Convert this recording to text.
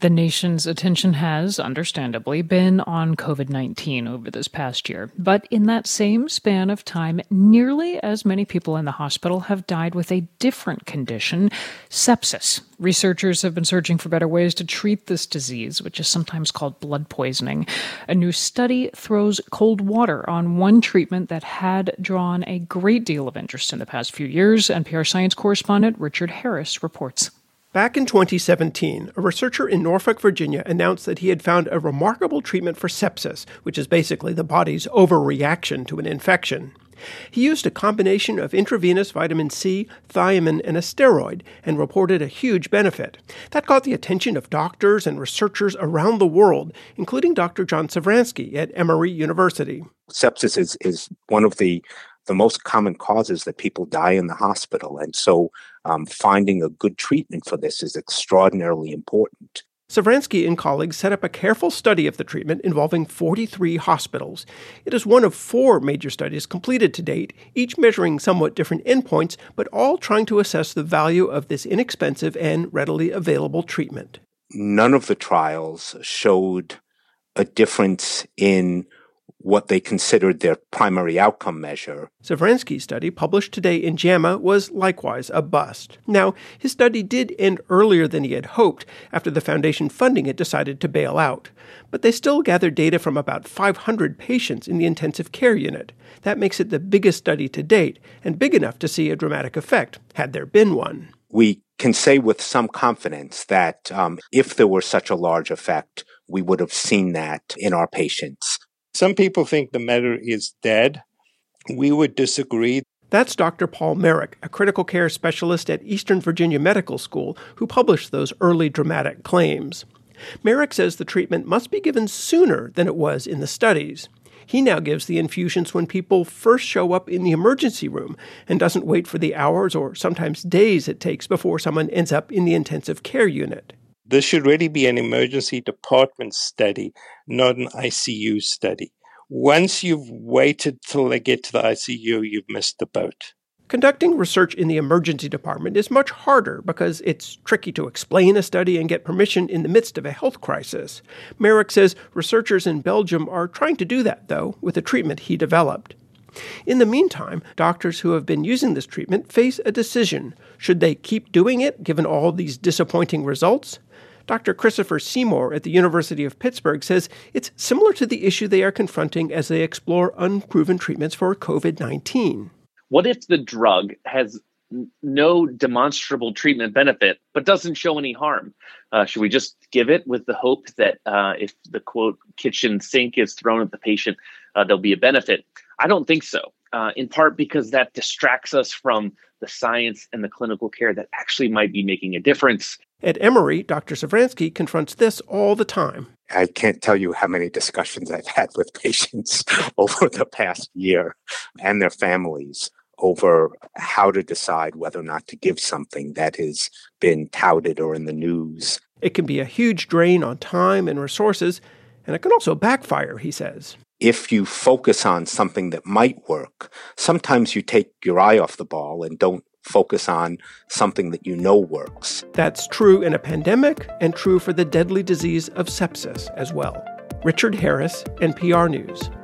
The nation's attention has, understandably, been on COVID-19 over this past year. But in that same span of time, nearly as many people in the hospital have died with a different condition, sepsis. Researchers have been searching for better ways to treat this disease, which is sometimes called blood poisoning. A new study throws cold water on one treatment that had drawn a great deal of interest in the past few years. NPR science correspondent Richard Harris reports. Back in 2017, a researcher in Norfolk, Virginia, announced that he had found a remarkable treatment for sepsis, which is basically the body's overreaction to an infection. He used a combination of intravenous vitamin C, thiamine, and a steroid, and reported a huge benefit. That caught the attention of doctors and researchers around the world, including Dr. John Safransky at Emory University. Sepsis is one of the most common causes that people die in the hospital. And so finding a good treatment for this is extraordinarily important. Safransky and colleagues set up a careful study of the treatment involving 43 hospitals. It is one of 4 major studies completed to date, each measuring somewhat different endpoints, but all trying to assess the value of this inexpensive and readily available treatment. None of the trials showed a difference in what they considered their primary outcome measure. Safransky's study, published today in JAMA, was likewise a bust. Now, his study did end earlier than he had hoped, after the foundation funding it decided to bail out. But they still gathered data from about 500 patients in the intensive care unit. That makes it the biggest study to date, and big enough to see a dramatic effect, had there been one. We can say with some confidence that if there were such a large effect, we would have seen that in our patients. Some people think the matter is dead. We would disagree. That's Dr. Paul Marik, a critical care specialist at Eastern Virginia Medical School, who published those early dramatic claims. Marik says the treatment must be given sooner than it was in the studies. He now gives the infusions when people first show up in the emergency room and doesn't wait for the hours or sometimes days it takes before someone ends up in the intensive care unit. This should really be an emergency department study, not an ICU study. Once you've waited till they get to the ICU, you've missed the boat. Conducting research in the emergency department is much harder because it's tricky to explain a study and get permission in the midst of a health crisis. Marik says researchers in Belgium are trying to do that, though, with a treatment he developed. In the meantime, doctors who have been using this treatment face a decision. Should they keep doing it, given all these disappointing results? Dr. Christopher Seymour at the University of Pittsburgh says it's similar to the issue they are confronting as they explore unproven treatments for COVID-19. What if the drug has no demonstrable treatment benefit, but doesn't show any harm? Should we just give it with the hope that if the, quote, kitchen sink is thrown at the patient, there'll be a benefit? I don't think so, in part because that distracts us from the science and the clinical care that actually might be making a difference. At Emory, Dr. Safransky confronts this all the time. I can't tell you how many discussions I've had with patients over the past year and their families over how to decide whether or not to give something that has been touted or in the news. It can be a huge drain on time and resources, and it can also backfire, he says. If you focus on something that might work, sometimes you take your eye off the ball and don't focus on something that you know works. That's true in a pandemic and true for the deadly disease of sepsis as well. Richard Harris, NPR News.